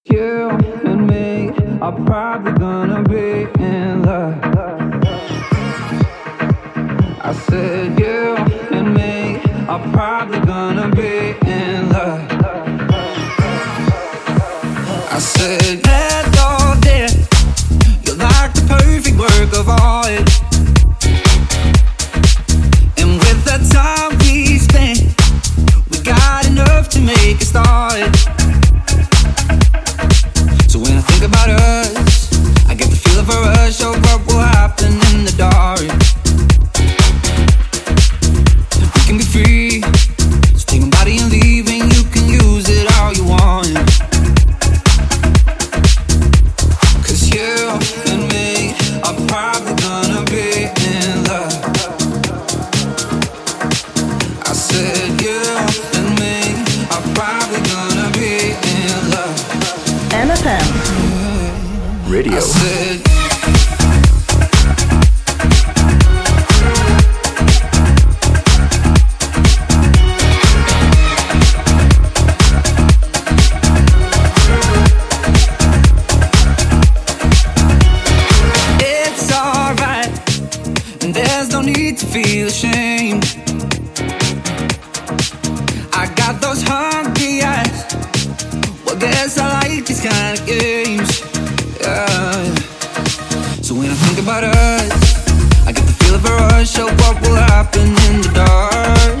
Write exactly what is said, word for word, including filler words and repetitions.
You and me are probably gonna be in love. I said you and me are probably gonna be in love. I said hello there, you're like the perfect work of art. And with the time we spent, we got enough to make a start. So when I think about us, I get the feeling for us, of what will happen in the dark. We can be free, just take my body and leave, and you can use it all you want. Cause you and me are probably gonna be in love. I said you and me are probably gonna be in love. M F M Radio. I said it's alright, and there's no need to feel ashamed. I got those hungry eyes. Well, guess I like these kind of games. Yeah. So when I think about us, I get the feeling for us, show what will happen in the dark.